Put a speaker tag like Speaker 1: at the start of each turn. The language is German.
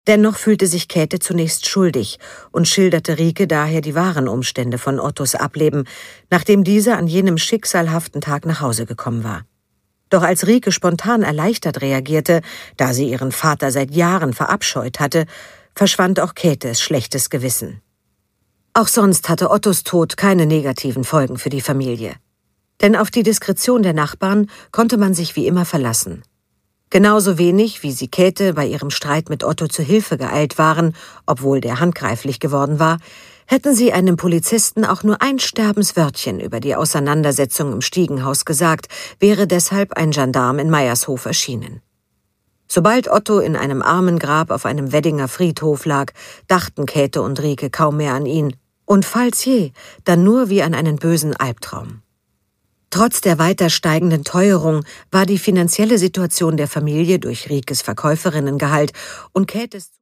Speaker 1: Dennoch fühlte sich Käthe zunächst schuldig und schilderte Rieke daher die wahren Umstände von Ottos Ableben, nachdem dieser an jenem schicksalhaften Tag nach Hause gekommen war. Doch als Rieke spontan erleichtert reagierte, da sie ihren Vater seit Jahren verabscheut hatte, verschwand auch Käthes schlechtes Gewissen. Auch sonst hatte Ottos Tod keine negativen Folgen für die Familie. Denn auf die Diskretion der Nachbarn konnte man sich wie immer verlassen. Genauso wenig, wie sie Käthe bei ihrem Streit mit Otto zu Hilfe geeilt waren, obwohl der handgreiflich geworden war, hätten sie einem Polizisten auch nur ein Sterbenswörtchen über die Auseinandersetzung im Stiegenhaus gesagt, wäre deshalb ein Gendarm in Meiershof erschienen. Sobald Otto in einem Armengrab auf einem Weddinger Friedhof lag, dachten Käthe und Rieke kaum mehr an ihn. Und falls je, dann nur wie an einen bösen Albtraum. Trotz der weiter steigenden Teuerung war die finanzielle Situation der Familie durch Riekes Verkäuferinnengehalt und Käthes